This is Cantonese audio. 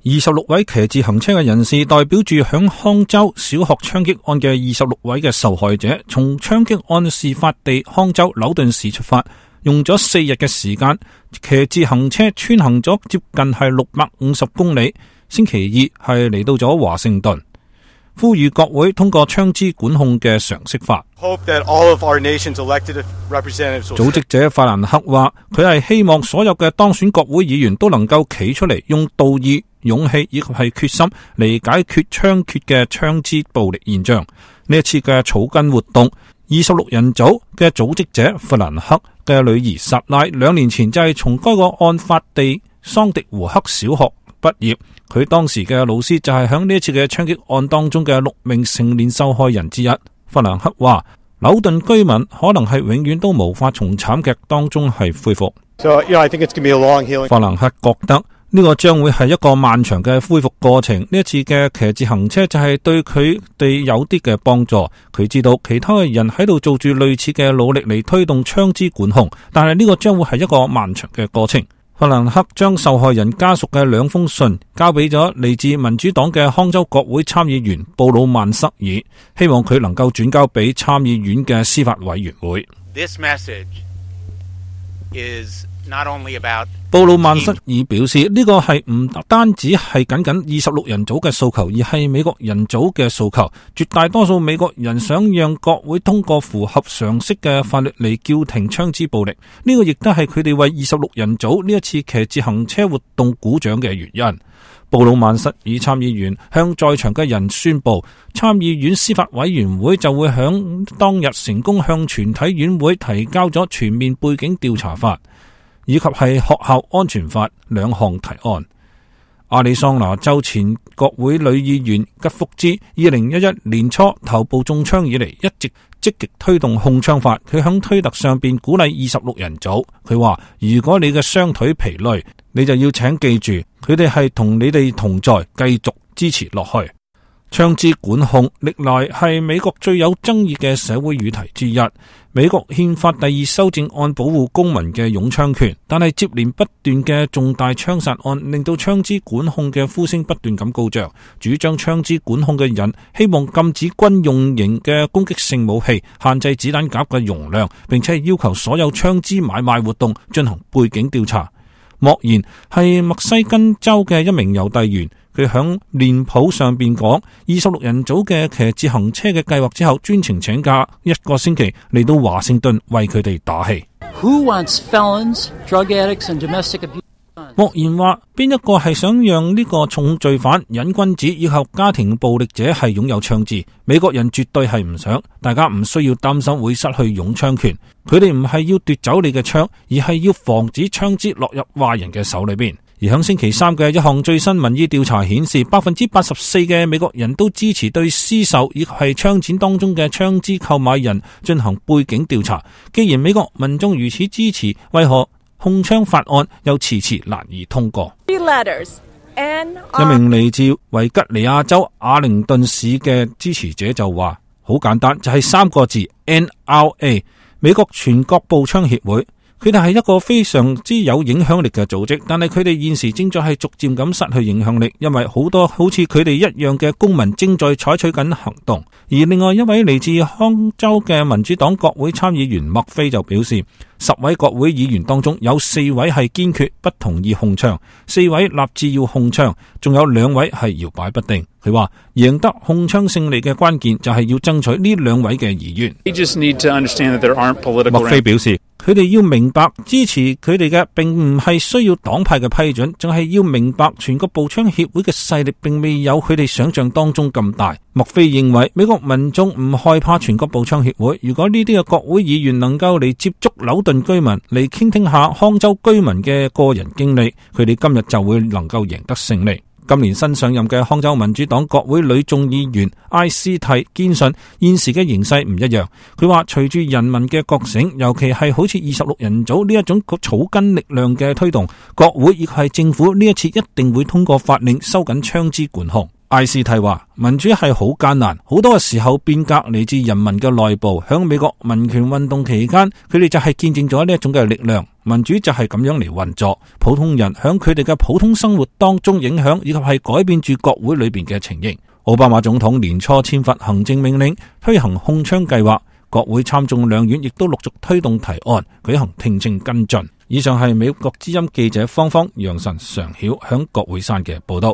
26位騎自行車嘅人士代表住響康州小學槍擊案嘅26位嘅受害者，從槍擊案事發地康州紐頓市出發，用咗4日嘅時間，騎自行車穿行咗接近係650公里。星期二係嚟到咗華盛頓，呼籲國會通過槍支管控嘅常識法。組織者法蘭克話，佢係希望所有嘅當選國會議員都能夠企出嚟，用道義、勇氣以及係決心嚟解決槍決嘅槍支暴力現象。呢一次嘅草根活動，26人組嘅組織者法蘭克嘅女兒薩拉2年前就係從該個案發地桑迪胡克小學畢業，佢當時嘅老師就係響呢一次嘅槍擊案當中嘅6名成年受害人之一。法蘭克話，紐頓居民可能係永遠都無法從慘劇當中係恢復。法蘭克覺得呢個將會係一個漫長嘅恢復過程。呢一次嘅騎自行車就係對佢哋有啲嘅幫助。佢知道其他嘅人喺度做住類似嘅努力嚟推動槍支管控，但係呢個將會係一個漫長嘅過程。法蘭克將受害人家屬嘅2封信交俾咗嚟自民主黨嘅康州國會參議員布魯曼塞爾，希望佢能夠轉交俾參議院嘅司法委員會。布魯曼塞爾表示，呢個係唔單止係僅26人組嘅訴求，而係美國人組嘅訴求。絕大多數美國人想讓國會通過符合常識嘅法律嚟叫停槍支暴力。呢個亦都係佢哋為26人組呢一次騎自行車活動鼓掌嘅原因。布魯曼塞爾參議員向在場嘅人宣布，參議院司法委員會就會響當日成功向全體院會提交咗全面背景調查法以及係學校安全法2項提案。亞利桑那州前國會女議員吉福茲2011年初頭部中槍以嚟，一直積極推動控槍法。佢響推特上邊鼓勵26人組，佢話，如果你嘅雙腿疲累，你就要請記住，佢哋係同你哋同在，繼續支持落去。槍支管控歷來係美國最有爭議嘅社會議題之一。美國憲法第2修正案保護公民嘅擁槍權，但係接連不斷嘅重大槍殺案令到槍支管控嘅呼聲不斷咁高漲。主張槍支管控嘅人希望禁止軍用型嘅攻擊性武器，限制子彈夾嘅容量，並且要求所有槍支買賣活動進行背景調查。莫言係墨西根州嘅一名郵遞員，佢響臉譜上邊講，26人組嘅騎自行車嘅計劃之後，專程請假1個星期嚟到華盛頓為佢哋打氣。 Who wants felons, drug addicts, and domestic abuse? 莫言話，邊一個係想讓呢個重罪犯、癮君子以及家庭暴力者係擁有槍支？美國人絕對係唔想，大家唔需要擔心會失去擁槍權。佢哋唔係要奪走你嘅槍，而係要防止槍支落入壞人嘅手裏邊。而響星期3嘅一項最新民意調查顯示，84%嘅美國人都支持對私售以及係槍展當中嘅槍支購買人進行背景調查。既然美國民眾如此支持，為何控槍法案又遲遲難以通過？一名嚟自維吉尼亞州阿靈頓市嘅支持者就話，好簡單，就係3個字 NRA， 美國全國步槍協會。佢哋係一個非常之有影響力嘅組織，但係佢哋現時正在係逐漸咁失去影響力，因為好多好似佢哋一樣嘅公民正在採取緊行動。而另外一位嚟自康州嘅民主黨國會參議員麥菲就表示，10位國會議員當中有4位係堅決不同意控槍，4位立志要控槍，仲有2位係搖擺不定。佢話贏得控槍勝利嘅關鍵就係要爭取呢2位嘅議員。麥菲表示，佢哋要明白支持佢哋嘅並唔係需要黨派嘅批准，仲係要明白全國步槍協會嘅勢力並未有佢哋想象當中咁大。莫菲認為美國民眾唔害怕全國步槍協會，如果呢啲嘅國會議員能夠嚟接觸紐頓居民，嚟傾聽下康州居民嘅個人經歷，佢哋今日就會能夠贏得勝利。今年新上任嘅康州民主黨國會女眾議員埃斯蒂堅信現時嘅形勢唔一樣。佢話隨住人民嘅覺醒，尤其係好似26人組呢一種草根力量嘅推動，國會亦係政府呢一次一定會通過法令收緊槍支管控。 艾斯蒂話：民主係好艱難，好多嘅時候變革嚟自人民嘅內部。響美國民權運動期間，佢哋就係見證咗呢一種嘅力量。民主就係咁樣嚟運作，普通人響佢哋嘅普通生活當中影響，以及係改變住國會裏邊嘅情形。奧巴馬總統年初簽發行政命令，推行控槍計劃，國會參眾兩院亦都陸續推動提案，舉行聽證跟進。以上係美國之音記者芳芳、楊晨、常曉響國會山嘅報道。